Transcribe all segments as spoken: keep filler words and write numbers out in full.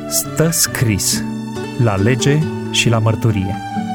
Stă scris la lege și la mărturie.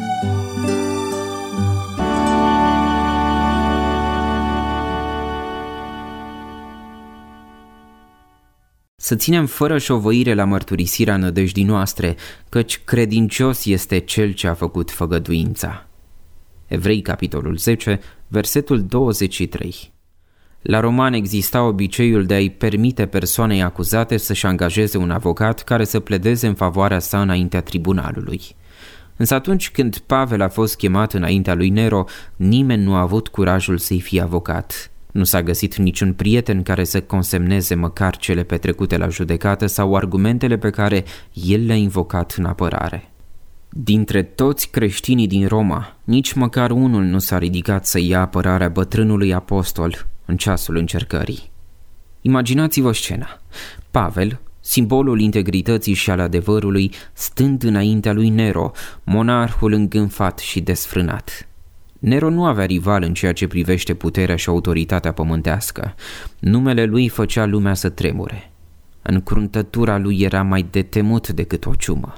Să ținem fără șovăire la mărturisirea nădejdii noastre, căci credincios este Cel ce a făcut făgăduința. Evrei, capitolul zece, versetul douăzeci și trei. La Romani exista obiceiul de a-i permite persoanei acuzate să-și angajeze un avocat care să pledeze în favoarea sa înaintea tribunalului. Însă atunci când Pavel a fost chemat înaintea lui Nero, nimeni nu a avut curajul să-i fie avocat. Nu s-a găsit niciun prieten care să consemneze măcar cele petrecute la judecată sau argumentele pe care el le-a invocat în apărare. Dintre toți creștinii din Roma, nici măcar unul nu s-a ridicat să ia apărarea bătrânului apostol în ceasul încercării. Imaginați-vă scena. Pavel, simbolul integrității și al adevărului, stând înaintea lui Nero, monarhul îngânfat și desfrânat. Nero nu avea rival în ceea ce privește puterea și autoritatea pământească. Numele lui făcea lumea să tremure. Încruntătura lui era mai de temut decât o ciumă.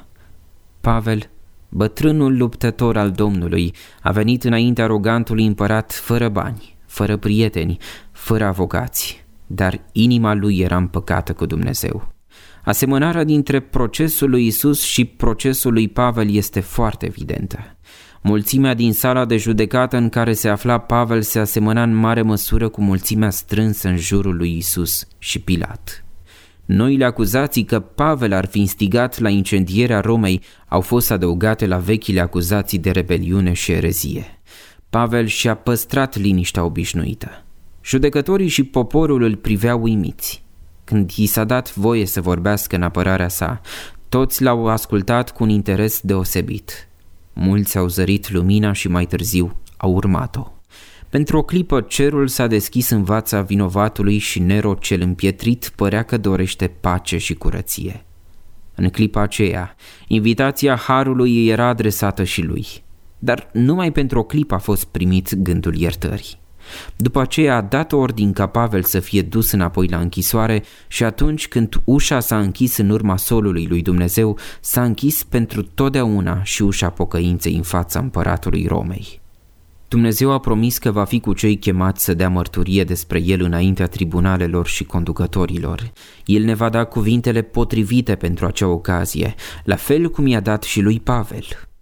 Pavel, bătrânul luptător al Domnului, a venit înaintea arogantului împărat fără bani, fără prieteni, fără avocați, dar inima lui era împăcată cu Dumnezeu. Asemănarea dintre procesul lui Isus și procesul lui Pavel este foarte evidentă. Mulțimea din sala de judecată în care se afla Pavel se asemăna în mare măsură cu mulțimea strânsă în jurul lui Isus și Pilat. Noile acuzații că Pavel ar fi instigat la incendierea Romei au fost adăugate la vechile acuzații de rebeliune și erezie. Pavel și-a păstrat liniștea obișnuită. Judecătorii și poporul îl priveau uimiți. Când i s-a dat voie să vorbească în apărarea sa, toți l-au ascultat cu un interes deosebit. Mulți au zărit lumina și mai târziu au urmat-o. Pentru o clipă cerul s-a deschis în fața vinovatului și Nero cel împietrit părea că dorește pace și curăție. În clipa aceea, invitația harului era adresată și lui, dar numai pentru o clipă a fost primit gândul iertării. După aceea a dat ordin ca Pavel să fie dus înapoi la închisoare și atunci când ușa s-a închis în urma solului lui Dumnezeu, s-a închis pentru totdeauna și ușa pocăinței în fața împăratului Romei. Dumnezeu a promis că va fi cu cei chemați să dea mărturie despre el înaintea tribunalelor și conducătorilor. El ne va da cuvintele potrivite pentru acea ocazie, la fel cum i-a dat și lui Pavel.